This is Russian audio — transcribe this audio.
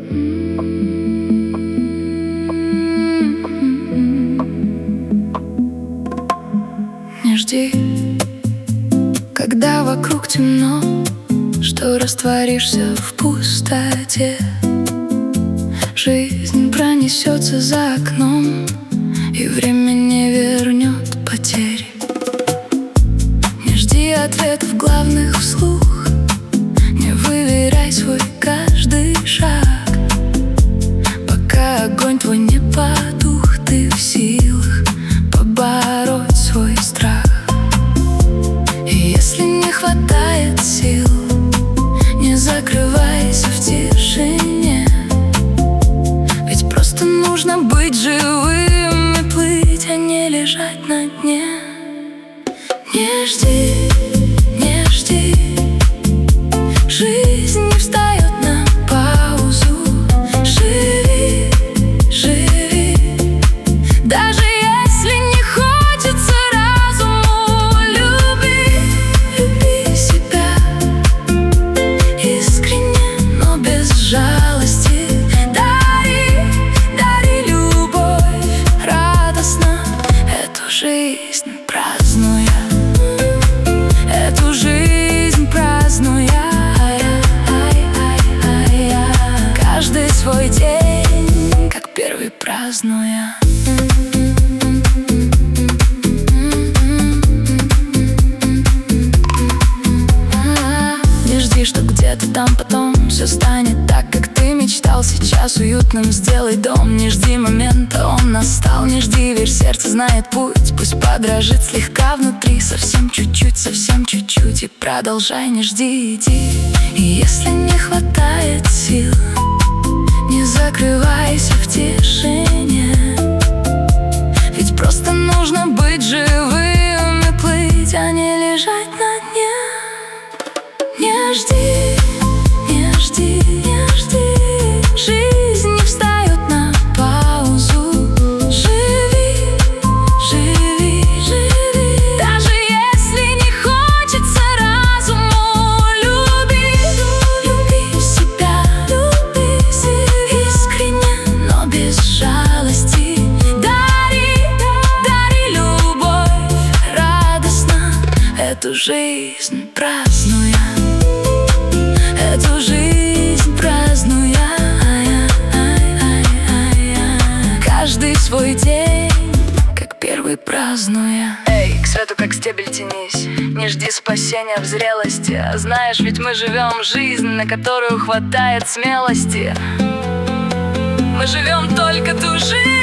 Не жди, когда вокруг темно, что растворишься в пустоте. Жизнь пронесется за окном, и время не вернет потери. Не жди ответов главных вслух, не выверяй свой каждый шаг. Пока огонь твой не потух, ты в силах побороть свой страх. И если не хватает сил, не закрывайся в тишине, ведь просто нужно быть живым и плыть, а не лежать на дне. Не жди, не жди, жизнь не встает на паузу. Живи, живи, даже если не хочется разуму. Люби, люби себя искренне, но без жалости. Дари, дари любовь радостно, эту жизнь празднуя. Эту жизнь празднуя, каждый свой день, как первый празднуя. Не жди, что где-то там потом все станет так, как ты мечтал. Сейчас уютным сделай дом. Не жди момента, он настал. Не жди, верь, сердце знает путь. Пусть подрожит слегка внутри, совсем чуть-чуть, и продолжай, не жди, иди. И если не хватает сил, не закрывайся в тишине, ведь просто нужно быть живым и плыть, а не лежать на дне. Не жди, не жди, не жди, жизнь не встает на паузу. Живи, живи, живи, даже если не хочется разуму. Люби, люби себя, люби искренне, но без жалости. Дари, дари любовь радостно, эту жизнь празднуя. Эту жизнь празднуя, каждый свой день, как первый празднуя. Эй, к свету как стебель тянись, не жди спасения в зрелости. А знаешь, ведь мы живем жизнь, на которую хватает смелости. Мы живем только ту жизнь.